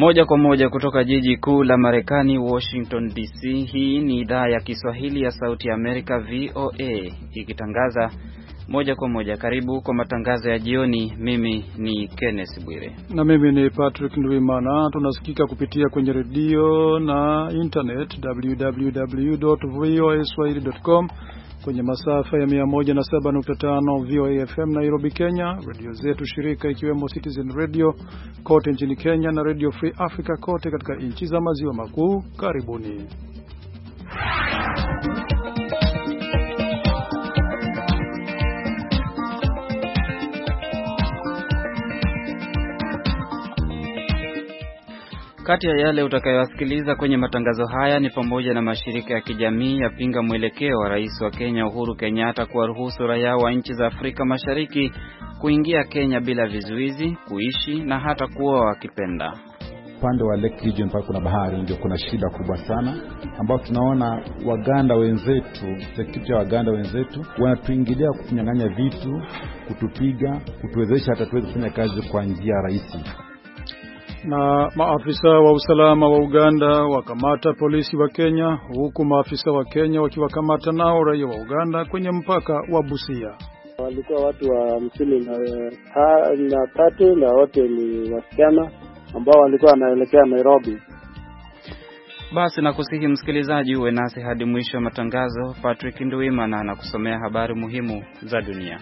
Moja kwa moja kutoka jiji kuu la Marekani, Washington DC. Hii ni idhaa ya Kiswahili ya Sauti ya Amerika, VOA, ikitangaza moja kwa moja. Karibu kwa matangazo ya jioni. Mimi ni Kenneth Bwire na mimi ni Patrick Ndwimana. Tunasikika kupitia kwenye redio na internet www.voaswahili.com, kwenye masafa ya 107.5 VOA FM Nairobi, Kenya, radio zetu shirika ikiwemo Citizen Radio kote nchini Kenya na Radio Free Africa kote katika nchi za maziwa makuu. Karibuni. Kati ya yale utakayowasikiliza kwenye matangazo haya ni pamoja na mashirika ya kijamii yapinga mwelekeo wa Rais wa Kenya Uhuru Kenyatta kuwaruhusu raia wa nchi za Afrika Mashariki kuingia Kenya bila vizuizi, kuishi na hata kuoa wakipenda. Upande wa Lake Region pale kuna bahari, ndio kuna shida kubwa sana ambao tunaona Waganda wenzetu, security ya Waganda wenzetu wanatuingilia kutunyang'anya vitu, kutupiga, kutuwezesha hata tuweze kufanya kazi kwa njia rahisi. Na maafisa wa usalama wa Uganda wakamata polisi wa Kenya, huku maafisa wa Kenya wakiwakamata nao raia wa Uganda kwenye mpaka wa Busia. Walikuwa watu wa 53 na wote ni wasichana ambao walikuwa wanaelekea Nairobi. Basi nakusihi msikilizaji uwe nasi hadi mwisho wa matangazo. Patrick Ndwimana anakusomea habari muhimu za dunia.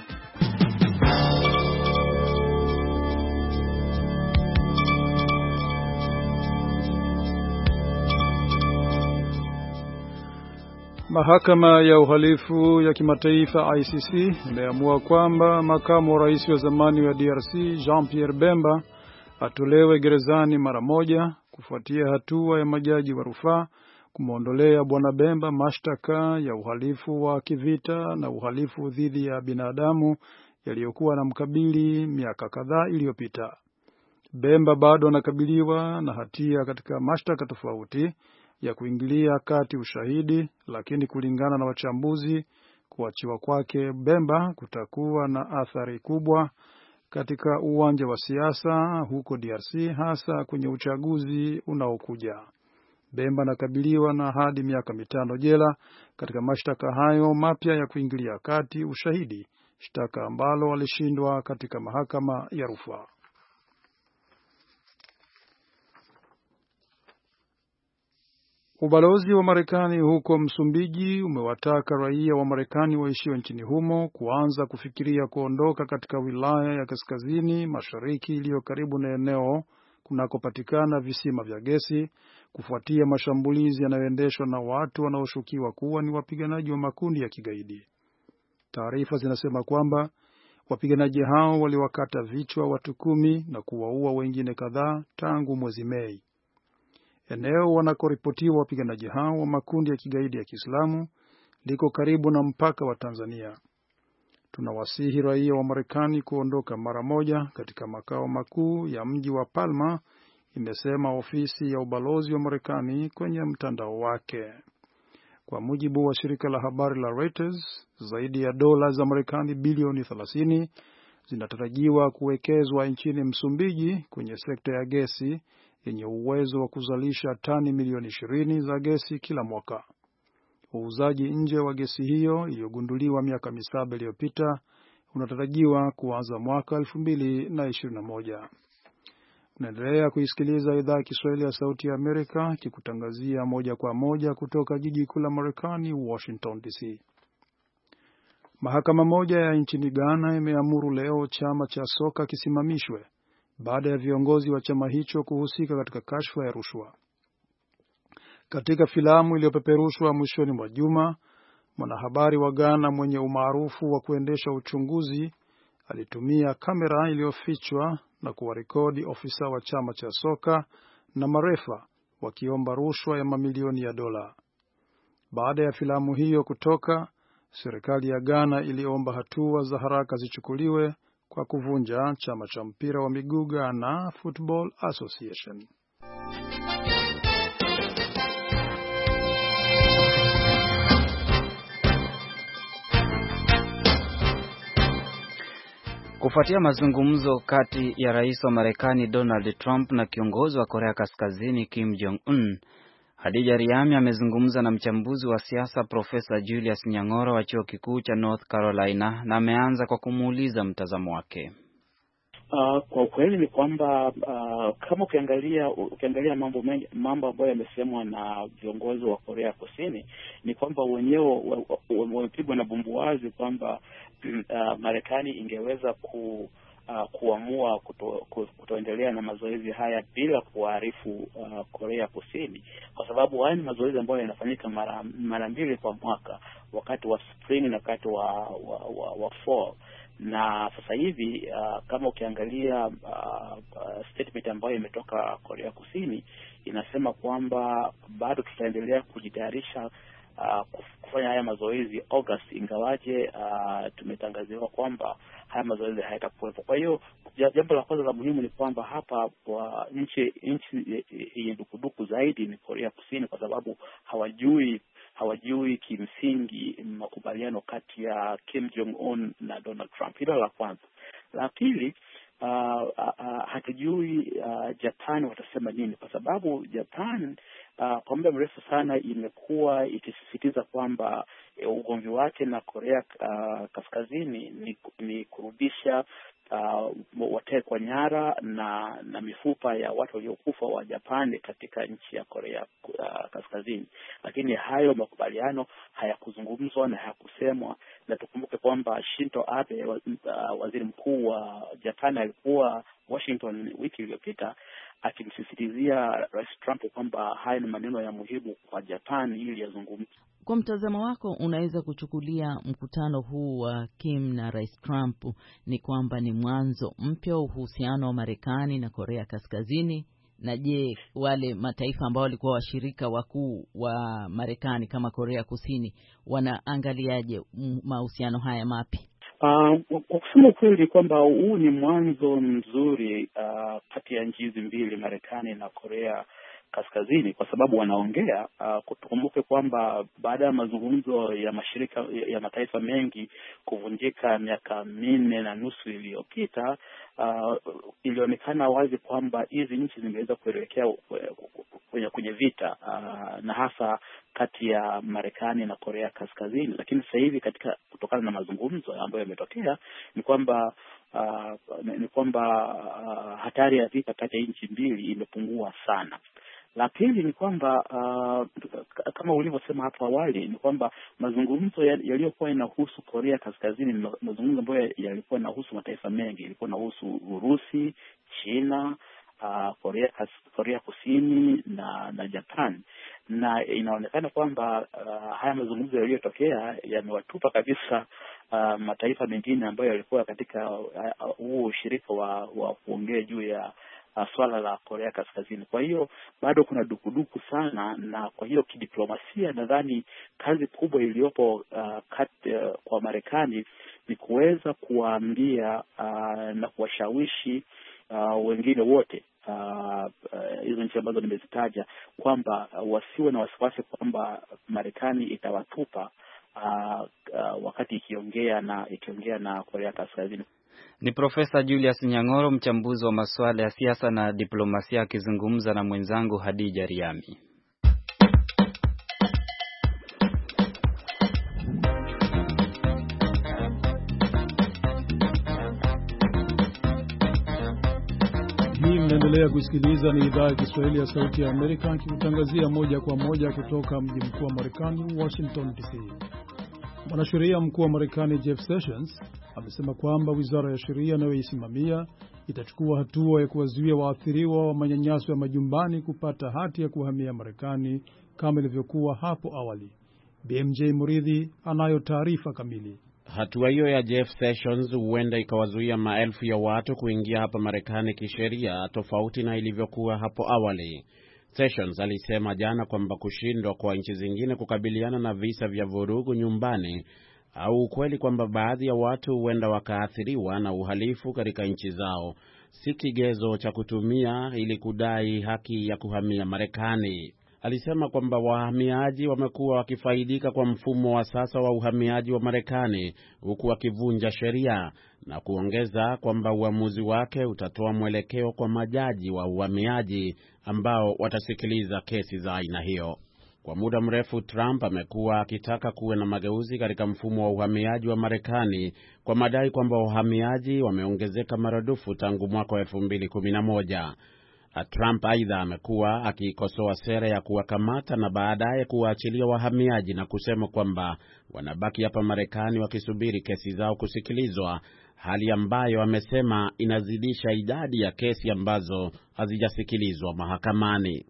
Mahakama ya uhalifu ya kimataifa ICC imeamua kwamba makamu wa rais wa zamani wa DRC Jean-Pierre Bemba atolewe gerezani mara moja kufuatia hatua ya majaji wa rufaa kumwondolea bwana Bemba mashtaka ya uhalifu wa kivita na uhalifu dhidi ya binadamu yaliyokuwa na mkabili miaka kadhaa iliyopita. Bemba bado anakabiliwa na hatia katika mashtaka tofauti ya kuingilia kati ushahidi, lakini kulingana na wachambuzi, kuachiwa kwake Bemba kutakuwa na athari kubwa katika uwanja wa siasa huko DRC, hasa kwenye uchaguzi unaokuja. Bemba anakabiliwa na hadi miaka 5 jela katika mashtaka hayo mapya ya kuingilia kati ushahidi, shtaka ambalo walishindwa katika mahakama ya rufaa. Ubalozi wa Marekani huko Msumbiji umewataka raia wa Marekani waishio nchini humo kuanza kufikiria kuondoka katika wilaya ya kaskazini mashariki iliyo karibu na eneo kunakopatikana visima vya gesi kufuatia mashambulizi yanayoendeshwa na watu wanaoshukiwa kuwa ni wapiganaji wa makundi ya kigaidi. Taarifa zinasema kwamba wapiganaji hao waliwakata vichwa watu 10 na kuwaua wengine kadhaa tangu mwezi Mei. Eneo wanakoripotiwa wapiganaji hao wa makundi ya kigaidi ya Kiislamu liko karibu na mpaka wa Tanzania. Tunawasihi raia wa Marekani kuondoka mara moja katika makao makuu ya mji wa Palma, imesema ofisi ya ubalozi wa Marekani kwenye mtandao wake. Kwa mujibu wa shirika la habari la Reuters, zaidi ya dola za Marekani bilioni 30 zinatarajiwa kuwekezwa nchini Msumbiji kwenye sekta ya gesi yenye uwezo wa kuzalisha tani milioni 20 za gesi kila mwaka. Uuzaji nje wa gesi hiyo iliyogunduliwa miaka 7 iliyopita unatarajiwa kuanza mwaka 2021. Unaendelea kuisikiliza idhaa ya Kiswahili ya Sauti ya Amerika kikutangazia moja kwa moja kutoka jiji kuu la Marekani, Washington DC. Mahakama moja ya nchini Ghana imeamuru leo chama cha soka kisimamishwe baada ya viongozi wa chama hicho kuhusika katika kashfa ya rushwa. Katika filamu iliyopeperushwa mwishoni mwa juma, mwanahabari wa Ghana mwenye umaarufu wa kuendesha uchunguzi alitumia kamera iliyofichwa na kuwarekodi ofisa wa chama cha soka na marefa wakiomba rushwa ya mamilioni ya dola. Baada ya filamu hiyo kutoka, serikali ya Ghana iliomba hatua za haraka zichukuliwe kwa kuvunja chama cha mpira wa miguu Ghana Football Association. Kufuatia mazungumzo kati ya rais wa Marekani Donald Trump na kiongozi wa Korea Kaskazini Kim Jong-un, Hadija Riami amezungumza na mchambuzi wa siasa Profesa Julius Nyang'oro wa chuo kikuu cha North Carolina na ameanza kwa kumuuliza mtazamo wake. Kwa kweli ni kwamba kama ukiangalia mambo ambayo yamesemwa na viongozi wa Korea Kusini ni kwamba wenyewe wamepigwa na bumbuazi kwamba Marekani ingeweza kuamua kutoendelea na mazoezi haya bila kuarifu Korea Kusini, kwa sababu haya ni mazoezi ambayo yanafanyika mara mbili kwa mwaka, wakati wa spring na wakati wa fall. Na sasa hivi kama ukiangalia statement ambayo imetoka Korea Kusini inasema kwamba bado tutaendelea kujitayarisha kufanya haya mazoezi August, ingawaje tumetangaziwa kwamba haya mazoezi hayatakuwepo. Kwa hiyo jambo la kwanza la muhimu ni kwamba hapa nchi yenye dukuduku zaidi ni Korea Kusini, kwa sababu hawajui kimsingi makubaliano kati ya Kim Jong-un na Donald Trump. Hilo la kwanza. La pili, hatujui Japan watasema nini, kwa sababu Japan kwa muda mrefu sana imekuwa ikisisitiza kwamba ugomvi wake na Korea Kaskazini ni kurudisha watekwa nyara na mifupa ya watu waliokufa wa Japani katika nchi ya Korea Kaskazini. Lakini hayo makubaliano hayakuzungumzwa na hayakusemwa, na tukumbuke kwamba Shinzo Abe, waziri mkuu wa Japani, alikuwa Washington wiki iliyopita akimsisitizia Rais Trump kwamba haya ni maneno ya muhimu kwa Japani ili yazungumze. Kwa mtazamo wako, unaweza kuchukulia mkutano huu wa Kim na Rais Trump ni kwamba ni mwanzo mpya wa uhusiano wa Marekani na Korea Kaskazini? Na je, wale mataifa ambao walikuwa washirika wakuu wa Marekani kama Korea Kusini wanaangaliaje mahusiano haya mapya? Kwa kusema kweli kwamba huu ni mwanzo mzuri kati ya nchi hizi mbili, Marekani na Korea Kaskazini, kwa sababu wanaongea. Tukumbuke kwamba baada ya mazungumzo ya mashirika ya mataifa mengi kuvunjika miaka 4.5 iliyopita, ilionekana wazi kwamba hizi nchi zingeweza kuelekea kwenye vita, na hasa kati ya Marekani na Korea Kaskazini. Lakini sasa hivi kutokana na mazungumzo ambayo yametokea ni kwamba hatari ya vita kati ya nchi mbili imepungua sana. La pili ni kwamba kama ulivyosema hapo awali ni kwamba mazungumzo yaliyokuwa yanahusu Korea Kaskazini ni mazungumzo ambayo yalikuwa yanahusu mataifa mengi. Ilikuwa yanahusu Urusi, China, Korea Kusini na Japan, na inaonekana kwamba haya mazungumzo yaliyotokea yamewatupa kabisa mataifa mengine ambayo yalikuwa katika huo ushirika wa kuongea juu ya swala la Korea Kaskazini. Kwa hiyo bado kuna dukuduku sana, na kwa hiyo kidiplomasia nadhani kazi kubwa iliyopo kwa Marekani ni kuweza kuwaambia na kuwashawishi wengine wote hizo nchi ambazo nimezitaja kwamba wasiwe na wasiwasi kwamba Marekani itawatupa wakati ikiongea na Korea Kaskazini. Ni Profesa Julius Nyang'oro, mchambuzi wa masuala ya siasa na diplomasia, akizungumza na mwenzangu Hadija Riami. Hii mnaendelea kusikiliza, ni idhaa ya Kiswahili ya Sauti ya Amerika ikitangazia moja kwa moja kutoka mji mkuu wa Marekani, Washington DC. Mwanasheria mkuu wa Marekani Jeff Sessions amesema kwamba wizara ya sheria anayoisimamia itachukua hatua ya kuwazuia waathiriwa wa manyanyaso ya majumbani kupata hati ya kuhamia Marekani kama ilivyokuwa hapo awali. BMJ Muridhi anayo taarifa kamili. Hatua hiyo ya Jeff Sessions huenda ikawazuia maelfu ya watu kuingia hapa Marekani kisheria, tofauti na ilivyokuwa hapo awali. Sessions alisema jana kwamba kushindwa kwa nchi zingine kukabiliana na visa vya vurugu nyumbani au ukweli kwamba baadhi ya watu huenda wakaathiriwa na uhalifu katika nchi zao si kigezo cha kutumia ili kudai haki ya kuhamia Marekani. alisema kwamba wahamiaji wamekuwa wakifaidika kwa mfumo wa sasa wa uhamiaji wa Marekani huku wakivunja sheria, na kuongeza kwamba uamuzi wake utatoa mwelekeo kwa majaji wa uhamiaji ambao watasikiliza kesi za aina hiyo. Kwa muda mrefu Trump amekuwa akitaka kuwe na mageuzi katika mfumo wa uhamiaji wa Marekani kwa madai kwamba wahamiaji wameongezeka maradufu tangu mwaka wa 2011. Trump aidha amekuwa akikosoa sera ya kuwakamata na baadaye kuwaachilia wahamiaji na kusema kwamba wanabaki hapa Marekani wakisubiri kesi zao kusikilizwa, hali ambayo amesema inazidisha idadi ya kesi ambazo hazijasikilizwa mahakamani.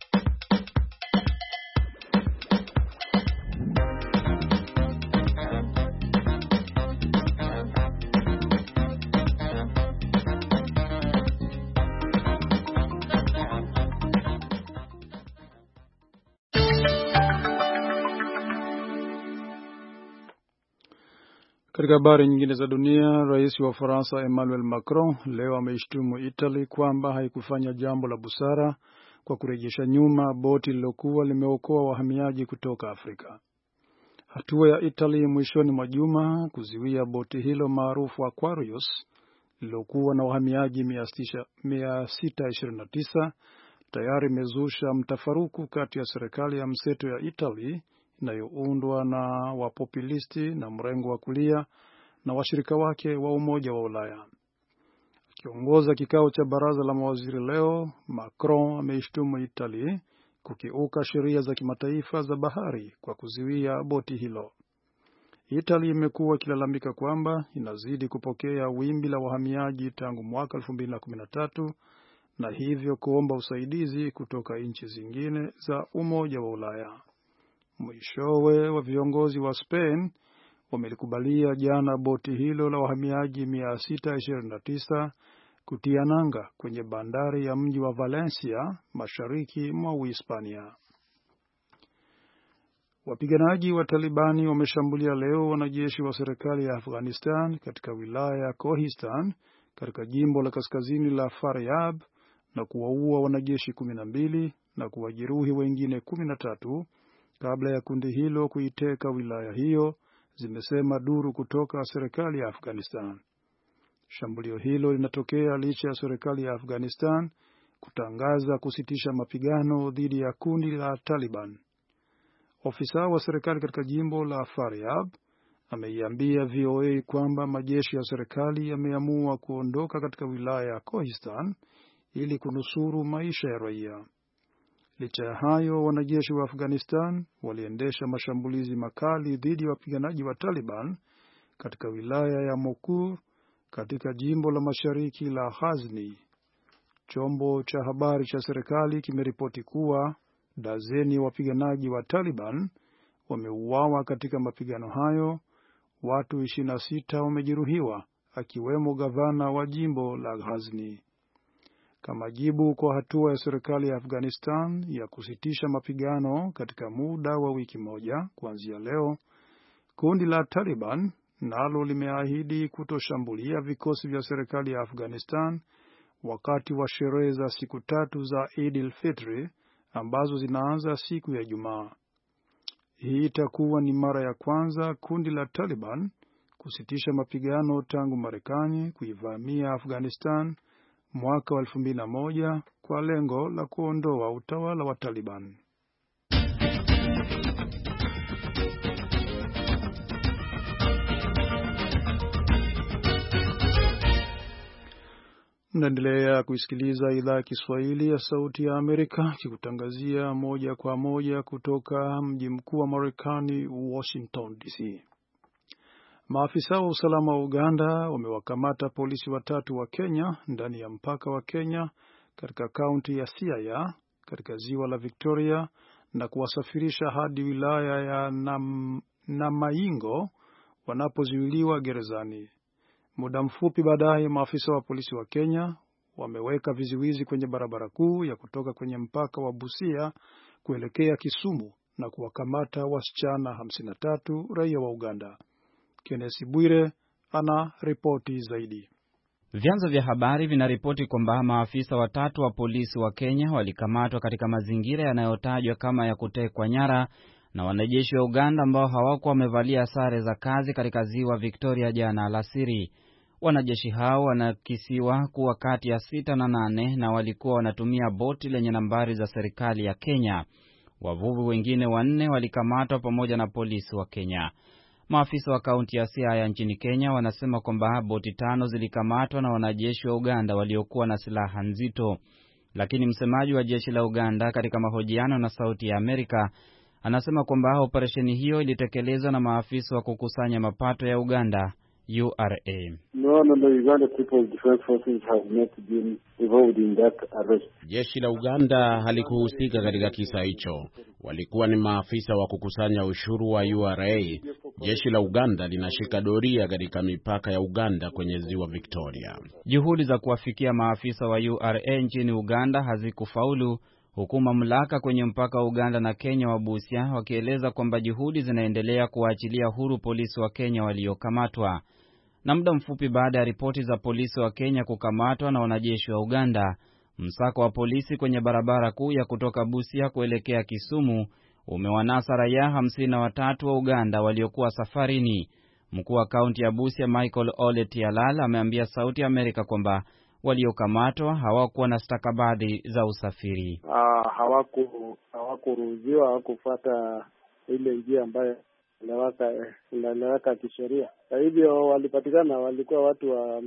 Katika habari nyingine za dunia, rais wa Ufaransa Emmanuel Macron leo ameishtumu Italy kwamba haikufanya jambo la busara kwa kurejesha nyuma boti lilokuwa limeokoa wahamiaji kutoka Afrika. Hatua ya Italy mwishoni mwa juma kuziwia boti hilo maarufu Aquarius lilokuwa na wahamiaji 629 tayari imezusha mtafaruku kati ya serikali ya mseto ya Italy inayoundwa na wapopulisti na mrengo wa kulia na washirika wake wa Umoja wa Ulaya. Akiongoza kikao cha baraza la mawaziri leo, Macron ameishtumu Italy kukiuka sheria za kimataifa za bahari kwa kuziwia boti hilo. Italy imekuwa ikilalamika kwamba inazidi kupokea wimbi la wahamiaji tangu mwaka 2013 na hivyo kuomba usaidizi kutoka nchi zingine za Umoja wa Ulaya. Mwishowe wa viongozi wa Spain wamelikubalia jana boti hilo la wahamiaji 629 kutia nanga kwenye bandari ya mji wa Valencia mashariki mwa Uhispania. Wapiganaji wa Talibani wameshambulia leo wanajeshi wa serikali ya Afghanistan katika wilaya ya Kohistan katika jimbo la kaskazini la Faryab na kuwaua wanajeshi 12 na kuwajeruhi wengine 13 kabla ya kundi hilo kuiteka wilaya hiyo, zimesema duru kutoka serikali ya Afghanistan. Shambulio hilo linatokea licha ya serikali ya Afghanistan kutangaza kusitisha mapigano dhidi ya kundi la Taliban. Ofisa wa serikali katika jimbo la Faryab ameiambia VOA kwamba majeshi ya serikali yameamua kuondoka katika wilaya ya Kohistan ili kunusuru maisha ya raia. Licha ya hayo, wanajeshi wa Afghanistan waliendesha mashambulizi makali dhidi ya wapiganaji wa Taliban katika wilaya ya Mokur katika jimbo la mashariki la Ghazni. Chombo cha habari cha serikali kimeripoti kuwa dazeni ya wapiganaji wa Taliban wameuawa katika mapigano hayo, watu 26 wamejeruhiwa akiwemo gavana wa jimbo la Ghazni. Kama jibu kwa hatua ya serikali ya Afghanistan ya kusitisha mapigano katika muda wa wiki moja kuanzia leo, kundi la Taliban nalo limeahidi kutoshambulia vikosi vya serikali ya Afghanistan wakati wa sherehe za siku 3 za Eid al-Fitr ambazo zinaanza siku ya Ijumaa. Hii itakuwa ni mara ya kwanza kundi la Taliban kusitisha mapigano tangu Marekani kuivamia Afghanistan mwaka wa 2001 kwa lengo la kuondoa utawala wa Taliban. Mnaendelea kuisikiliza idhaa ya Kiswahili ya Sauti ya Amerika kikutangazia moja kwa moja kutoka mji mkuu wa Marekani, Washington DC. Maafisa wa usalama wa Uganda wamewakamata polisi 3 wa Kenya ndani ya mpaka wa Kenya katika kaunti ya Siaya katika ziwa la Victoria na kuwasafirisha hadi wilaya ya Namaingo wanapozuiliwa gerezani. Muda mfupi baadaye, maafisa wa polisi wa Kenya wameweka vizuizi kwenye barabara kuu ya kutoka kwenye mpaka wa Busia kuelekea Kisumu na kuwakamata wasichana 53 raia wa Uganda. Kenneth Bwire ana ripoti zaidi. Vyanzo vya habari vinaripoti kwamba maafisa watatu wa polisi wa Kenya walikamatwa katika mazingira yanayotajwa kama ya kutekwa nyara na wanajeshi wa Uganda ambao hawakuwa wamevalia sare za kazi katika ziwa Victoria jana alasiri. Wanajeshi hao wanakisiwa kuwa kati ya 6 na 8 na walikuwa wanatumia boti lenye nambari za serikali ya Kenya. Wavuvi wengine 4 walikamatwa pamoja na polisi wa Kenya. Maafisa wa kaunti ya Siaya nchini Kenya wanasema kwamba boti 5 zilikamatwa na wanajeshi wa Uganda waliokuwa na silaha nzito. Lakini msemaji wa jeshi la Uganda katika mahojiano na Sauti ya Amerika anasema kwamba operesheni hiyo ilitekelezwa na maafisa wa kukusanya mapato ya Uganda, URA. No, Uganda People's Defense Forces have not been involved in that arrest. Jeshi la Uganda halikuhusika katika kisa hicho. Walikuwa ni maafisa wa kukusanya ushuru wa URA. Jeshi la Uganda linashika doria katika mipaka ya Uganda kwenye ziwa Victoria. Juhudi za kuwafikia maafisa wa URA nchini Uganda hazikufaulu, huku mamlaka kwenye mpaka wa Uganda na Kenya wa Busia wakieleza kwamba juhudi zinaendelea kuwaachilia huru polisi wa Kenya waliokamatwa. Na muda mfupi baada ya ripoti za polisi wa Kenya kukamatwa na wanajeshi wa Uganda, msako wa polisi kwenye barabara kuu ya kutoka Busia kuelekea Kisumu umewanasa raia 53 wa Uganda waliokuwa safarini. Mkuu wa kaunti ya Busia Michael Ole Tialala ameambia Sauti ya Amerika kwamba waliokamatwa hawakuwa na stakabadhi za usafiri. Hawakuruhusiwa, hawakufuata ile njia ambayo inaeleweka kisheria. Kwa hivyo walipatikana, walikuwa watu wa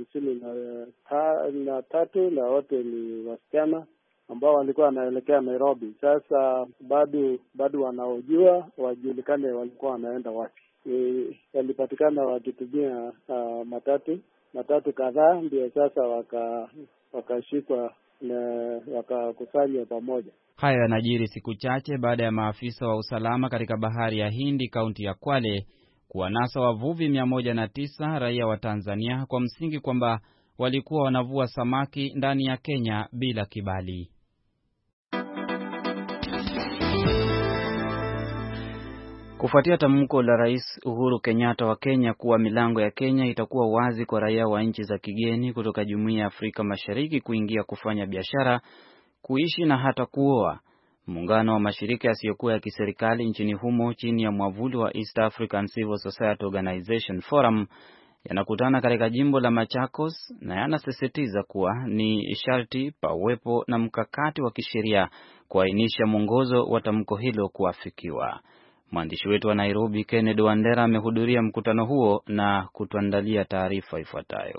53 na wote ni wasichana ambao walikuwa wanaelekea Nairobi. Sasa bado wanaojua wajulikane walikuwa wanaenda wapi. Walipatikana wakitumia matatu kadhaa, ndio sasa wakashikwa na wakakusanywa pamoja. Haya yanajiri siku chache baada ya maafisa wa usalama katika bahari ya Hindi kaunti ya Kwale kuwanasa wavuvi 109 raia wa Tanzania kwa msingi kwamba walikuwa wanavua samaki ndani ya Kenya bila kibali. Kufuatia tamko la Rais Uhuru Kenyatta wa Kenya kuwa milango ya Kenya itakuwa wazi kwa raia wa nchi za kigeni kutoka Jumuiya ya Afrika Mashariki kuingia kufanya biashara, kuishi na hata kuoa, muungano wa mashirika yasiyokuwa ya kiserikali nchini humo chini ya mwavuli wa East African Civil Society Organization Forum yanakutana katika jimbo la Machakos na yanasisitiza kuwa ni sharti pawepo na mkakati wa kisheria kuainisha mwongozo wa tamko hilo kuafikiwa. Mwandishi wetu wa Nairobi Kennedy Wandera amehudhuria mkutano huo na kutuandalia taarifa ifuatayo.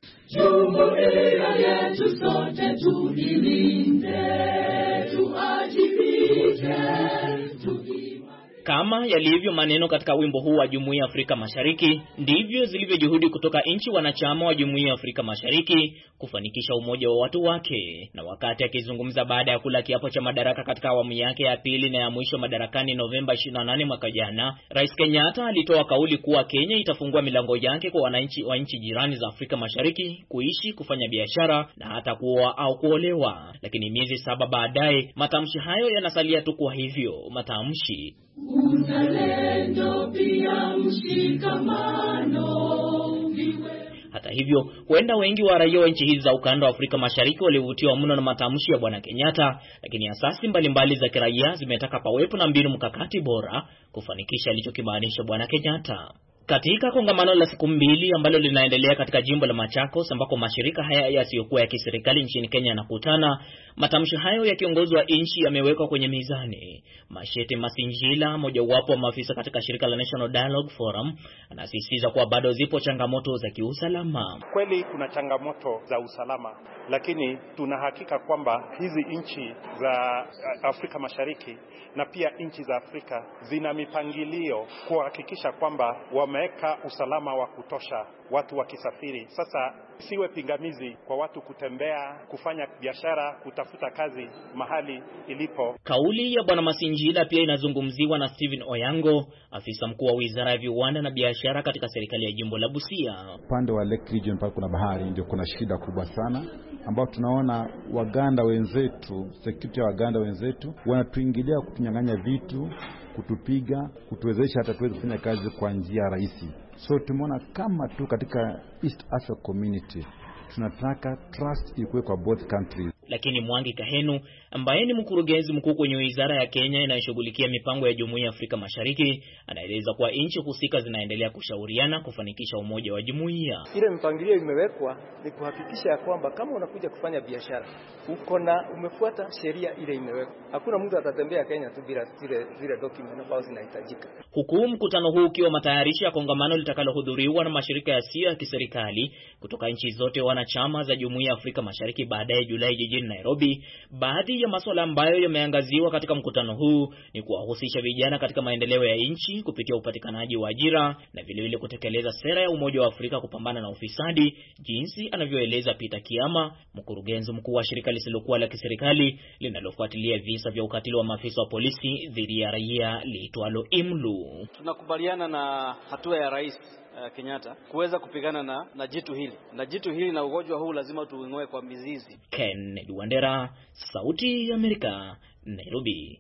Kama yalivyo maneno katika wimbo huu wa Jumuiya ya Afrika Mashariki, ndivyo zilivyo juhudi kutoka nchi wanachama wa Jumuiya ya Afrika Mashariki kufanikisha umoja wa watu wake. Na wakati akizungumza baada ya kula kiapo cha madaraka katika awamu yake ya pili na ya mwisho madarakani Novemba 28 mwaka jana, Rais Kenyatta alitoa kauli kuwa Kenya itafungua milango yake kwa wananchi wa nchi jirani za Afrika Mashariki kuishi, kufanya biashara na hata kuoa au kuolewa. Lakini miezi 7 baadaye, matamshi hayo yanasalia tu kwa hivyo matamshi. Uzalendo pia mshikamano. Hata hivyo, huenda wengi wa raia wa nchi hizi za ukanda wa Afrika Mashariki walivutiwa mno na matamshi ya Bwana Kenyatta, lakini asasi mbalimbali za kiraia zimetaka pawepo na mbinu mkakati bora kufanikisha alichokimaanisha Bwana Kenyatta. Katika kongamano la siku 2 ambalo linaendelea katika jimbo la Machakos ambako mashirika haya yasiyokuwa ya kiserikali nchini Kenya yanakutana, matamshi hayo ya kiongozi wa nchi yamewekwa kwenye mizani. Mashete Masinjila, mojawapo wa maafisa katika shirika la National Dialogue Forum, anasisitiza kuwa bado zipo changamoto za kiusalama. Kweli kuna changamoto za usalama, lakini tuna hakika kwamba hizi nchi za Afrika Mashariki na pia nchi za Afrika zina mipangilio kuhakikisha kwamba wameweka usalama wa kutosha watu wakisafiri. Sasa siwe pingamizi kwa watu kutembea, kufanya biashara, kutafuta kazi mahali ilipo. Kauli ya Bwana Masinjila pia inazungumziwa na Steven Oyango, afisa mkuu wa Wizara ya Viwanda na Biashara katika serikali ya jimbo la Busia. Upande wa Lake Region pale kuna bahari, ndio kuna shida kubwa sana ambao tunaona Waganda wenzetu, security ya Waganda wenzetu wanatuingilia kutunyang'anya vitu, kutupiga, kutuwezesha hata tuweze kufanya kazi kwa njia rahisi. So tumeona kama tu katika East Africa Community tunataka trust ikuwe kwa both countries. Lakini Mwangi Kahenu ambaye ni mkurugenzi mkuu kwenye wizara ya Kenya inayoshughulikia mipango ya Jumuiya ya Afrika Mashariki anaeleza kuwa nchi husika zinaendelea kushauriana kufanikisha umoja wa jumuiya. Ile mpangilio imewekwa ni kuhakikisha ya kwamba kama unakuja kufanya biashara umefuata sheria ile imewekwa. Hakuna mtu atatembea Kenya tu bila zile document ambazo zinahitajika. Huku mkutano huu ukiwa matayarisho ya kongamano litakalohudhuriwa na mashirika yasiyo ya kiserikali kutoka nchi zote wanachama za Jumuiya ya Afrika Mashariki baadaye Julai jijini Nairobi, baadhi ya masuala ambayo yameangaziwa katika mkutano huu ni kuwahusisha vijana katika maendeleo ya nchi kupitia upatikanaji wa ajira na vile kutekeleza sera ya Umoja wa Afrika kupambana na ufisadi, jinsi anavyoeleza Peter Kiama, mkurugenzi mkuu wa shirika lisilokuwa la kiserikali linalofuatilia visa vya ukatili wa maafisa wa polisi dhidi ya raia liitwalo IMLU. Tunakubaliana na hatua ya Rais Kenyatta kuweza kupigana na jitu hili. Na jitu hili na ugonjwa huu lazima tuingoe kwa mizizi. Kennedy Wandera, Sauti ya Amerika, Nairobi.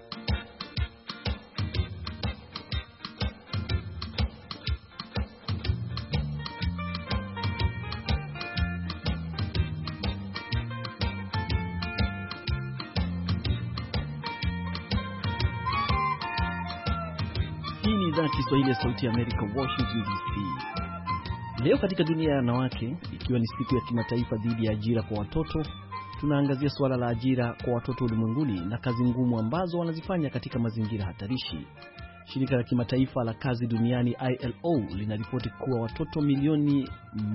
Kiswahili ya Sauti ya Amerika, Washington DC. Leo katika dunia ya wanawake, ikiwa ni siku ya kimataifa dhidi ya ajira kwa watoto, tunaangazia suala la ajira kwa watoto ulimwenguni na kazi ngumu ambazo wanazifanya katika mazingira hatarishi. Shirika la kimataifa la kazi duniani ILO linaripoti kuwa watoto milioni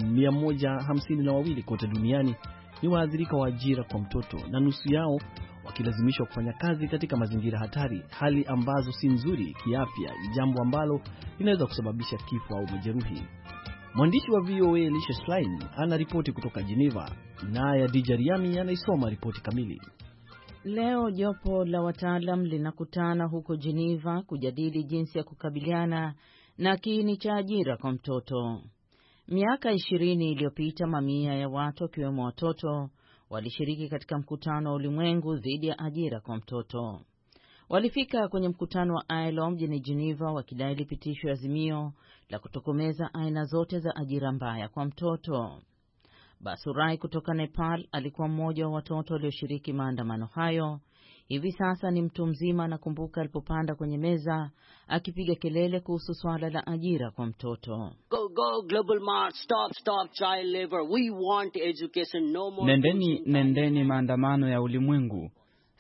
152 kote duniani ni waathirika wa ajira kwa mtoto, na nusu yao wakilazimishwa kufanya kazi katika mazingira hatari, hali ambazo si nzuri kiafya, jambo ambalo linaweza kusababisha kifo au majeruhi. Mwandishi wa VOA Elisha Schlein ana ripoti kutoka Geneva, naye Adija Riami anaisoma ripoti kamili. Leo jopo la wataalam linakutana huko Geneva kujadili jinsi ya kukabiliana na kiini cha ajira kwa mtoto. Miaka 20 iliyopita mamia ya watu wakiwemo watoto walishiriki katika mkutano wa ulimwengu dhidi ya ajira kwa mtoto. Walifika kwenye mkutano wa ILO mjini Geneva wakidai lipitishwe azimio la kutokomeza aina zote za ajira mbaya kwa mtoto. Basurai kutoka Nepal alikuwa mmoja wa watoto walioshiriki maandamano hayo. Hivi sasa ni mtu mzima, na kumbuka alipopanda kwenye meza akipiga kelele kuhusu swala la ajira kwa mtoto. Go global march, stop child labor. We want education, no more. Nendeni maandamano ya ulimwengu.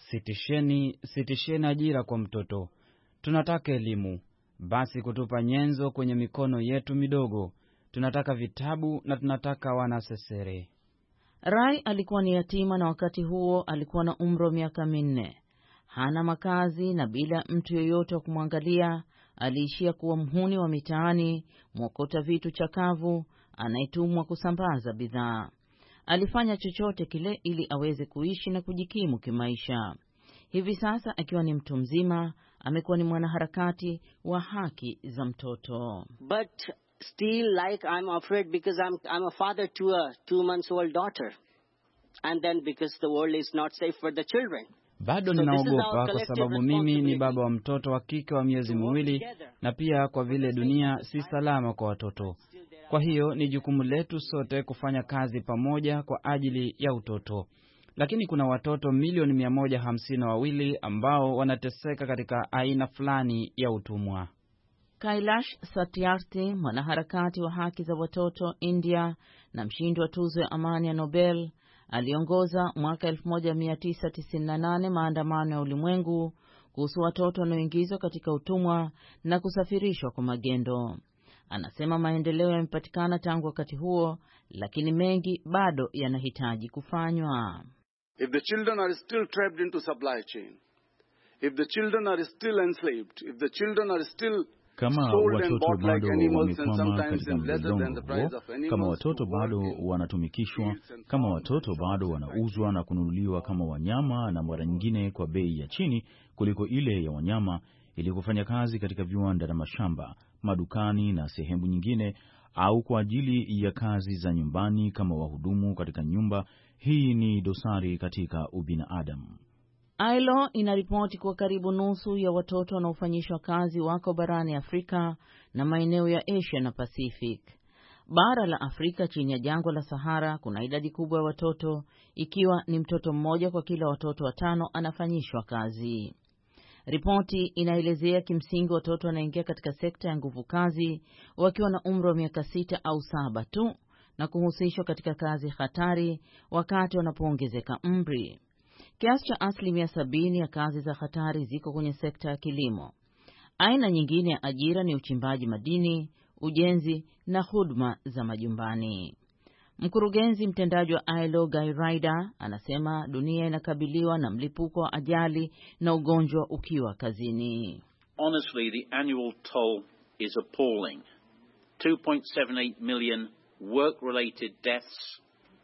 Sitisheni ajira kwa mtoto. Tunataka elimu. Basi kutupa nyenzo kwenye mikono yetu midogo. Tunataka vitabu na tunataka wanasesere. Rai alikuwa ni yatima na wakati huo alikuwa na umri wa miaka 4. Hana makazi na bila mtu yeyote wa kumwangalia, aliishia kuwa mhuni wa mitaani, mwokota vitu chakavu, anayetumwa kusambaza bidhaa. Alifanya chochote kile ili aweze kuishi na kujikimu kimaisha. Hivi sasa akiwa ni mtu mzima, amekuwa ni mwanaharakati wa haki za mtoto. But still, like, I'm afraid because I'm a father to a 2-month-old daughter, and then because the world is not safe for the children. Bado ninaogopa kwa sababu mimi ni baba wa mtoto wa kike wa miezi 2, na pia kwa vile dunia si salama kwa watoto. Kwa hiyo ni jukumu letu sote kufanya kazi pamoja kwa ajili ya utoto. Lakini kuna watoto milioni 152 ambao wanateseka katika aina fulani ya utumwa. Kailash Satyarthi, mwanaharakati wa haki za watoto India na mshindi wa tuzo ya amani ya Nobel, aliongoza mwaka 1998 maandamano ya ulimwengu kuhusu watoto wanaoingizwa katika utumwa na kusafirishwa kwa magendo. Anasema maendeleo yamepatikana tangu wakati huo, lakini mengi bado yanahitaji kufanywa. If the children are still trapped into supply chain, if the children are still enslaved, if the children are still kama watoto bado wamekwama katika mlolongo huo, kama watoto bado wanatumikishwa, kama watoto bado wanauzwa na kununuliwa kama wanyama, na mara nyingine kwa bei ya chini kuliko ile ya wanyama, ili kufanya kazi katika viwanda na mashamba, madukani na sehemu nyingine, au kwa ajili ya kazi za nyumbani kama wahudumu katika nyumba, hii ni dosari katika ubinadamu. ILO inaripoti kuwa karibu nusu ya watoto wanaofanyishwa kazi wako barani Afrika na maeneo ya Asia na Pacific. Bara la Afrika chini ya jangwa la Sahara kuna idadi kubwa ya watoto, ikiwa ni mtoto mmoja kwa kila watoto 5 anafanyishwa kazi. Ripoti inaelezea kimsingi watoto wanaingia katika sekta ya nguvu kazi wakiwa na umri wa miaka 6 au 7 tu na kuhusishwa katika kazi hatari wakati wanapoongezeka umri. Kiasi cha 70% ya kazi za hatari ziko kwenye sekta ya kilimo. Aina nyingine ya ajira ni uchimbaji madini, ujenzi na huduma za majumbani. Mkurugenzi mtendaji wa ILO Guy Ryder anasema dunia inakabiliwa na mlipuko wa ajali na ugonjwa ukiwa kazini. Honestly, the annual toll is appalling. 2.78 million work-related deaths,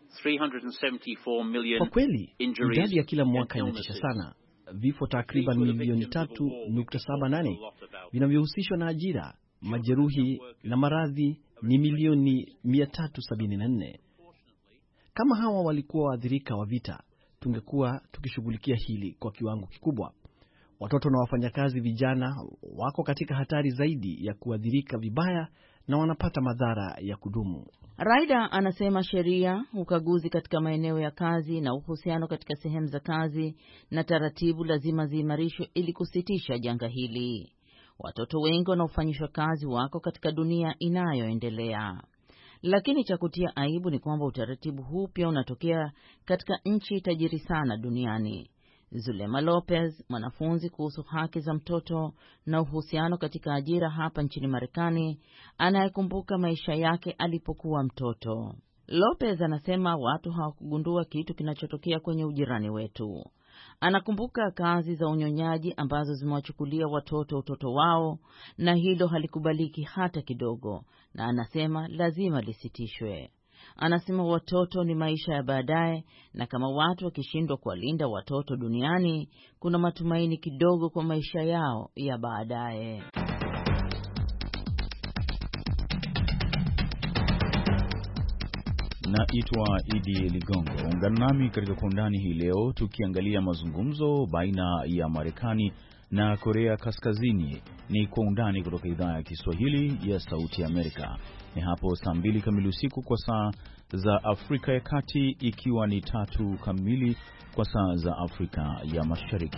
374 million. Kwa kweli, idadi ya kila mwaka inatisha sana. Vifo takriban milioni 3.78 vinavyohusishwa na ajira, majeruhi na maradhi ni milioni 374. Kama hawa walikuwa waathirika wa vita, tungekuwa tukishughulikia hili kwa kiwango kikubwa. Watoto na wafanyakazi vijana wako katika hatari zaidi ya kuathirika vibaya na wanapata madhara ya kudumu. Ryder anasema sheria, ukaguzi katika maeneo ya kazi na uhusiano katika sehemu za kazi na taratibu lazima ziimarishwe ili kusitisha janga hili. Watoto wengi wanaofanyishwa kazi wako katika dunia inayoendelea. Lakini cha kutia aibu ni kwamba utaratibu huu pia unatokea katika nchi tajiri sana duniani. Zulema Lopez, mwanafunzi kuhusu haki za mtoto na uhusiano katika ajira hapa nchini Marekani, anayekumbuka maisha yake alipokuwa mtoto. Lopez anasema watu hawakugundua kitu kinachotokea kwenye ujirani wetu. Anakumbuka kazi za unyonyaji ambazo zimewachukulia watoto utoto wao, na hilo halikubaliki hata kidogo, na anasema lazima lisitishwe. Anasema watoto ni maisha ya baadaye, na kama watu wakishindwa kuwalinda watoto duniani, kuna matumaini kidogo kwa maisha yao ya baadaye. Naitwa Idi Ligongo. Ungana nami katika Kwa Undani hii leo tukiangalia mazungumzo baina ya Marekani na Korea Kaskazini. Ni Kwa Undani kutoka idhaa ya Kiswahili ya Sauti ya Amerika. Ni hapo saa 2 kamili usiku kwa saa za Afrika ya Kati, ikiwa ni 3 kamili kwa saa za Afrika ya Mashariki.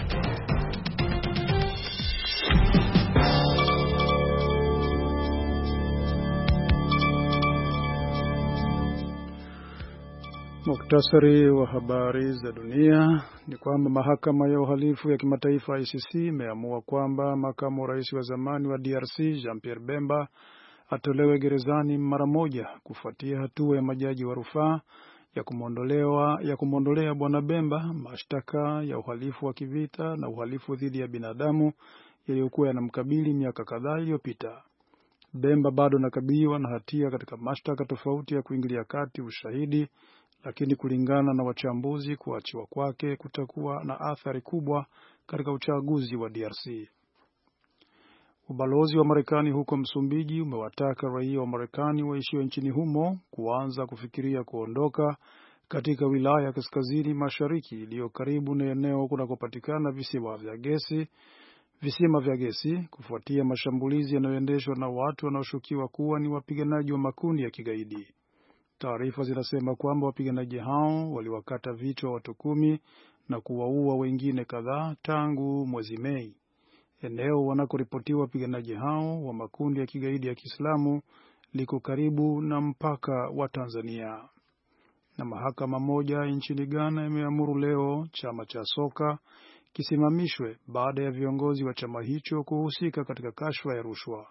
Muktasari wa habari za dunia ni kwamba mahakama ya uhalifu ya kimataifa ICC imeamua kwamba makamu rais wa zamani wa DRC Jean-Pierre Bemba atolewe gerezani mara moja kufuatia hatua ya majaji wa rufaa ya kumwondolea bwana Bemba mashtaka ya uhalifu wa kivita na uhalifu dhidi ya binadamu yaliyokuwa yanamkabili miaka kadhaa iliyopita. Bemba bado anakabiliwa na hatia katika mashtaka tofauti ya kuingilia kati ushahidi, lakini kulingana na wachambuzi, kuachiwa kwake kutakuwa na athari kubwa katika uchaguzi wa DRC. Ubalozi wa Marekani huko Msumbiji umewataka raia wa Marekani waishio nchini humo kuanza kufikiria kuondoka katika wilaya ya kaskazini mashariki iliyo karibu na eneo kunakopatikana visima vya gesi kufuatia mashambulizi yanayoendeshwa na watu wanaoshukiwa kuwa ni wapiganaji wa makundi ya kigaidi. Taarifa zinasema kwamba wapiganaji hao waliwakata vichwa watu 10 na kuwaua wengine kadhaa tangu mwezi Mei. Eneo wanakoripotiwa wapiganaji hao wa makundi ya kigaidi ya Kiislamu liko karibu na mpaka wa Tanzania. Na mahakama moja nchini Ghana imeamuru leo chama cha soka kisimamishwe baada ya viongozi wa chama hicho kuhusika katika kashfa ya rushwa.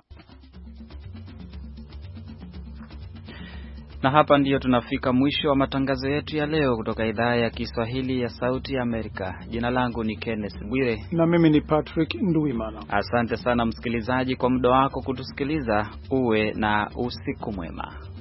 Na hapa ndiyo tunafika mwisho wa matangazo yetu ya leo kutoka idhaa ya Kiswahili ya Sauti ya Amerika. Jina langu ni Kenneth Bwire. Na mimi ni Patrick Nduwimana. Asante sana msikilizaji kwa muda wako kutusikiliza. Uwe na usiku mwema.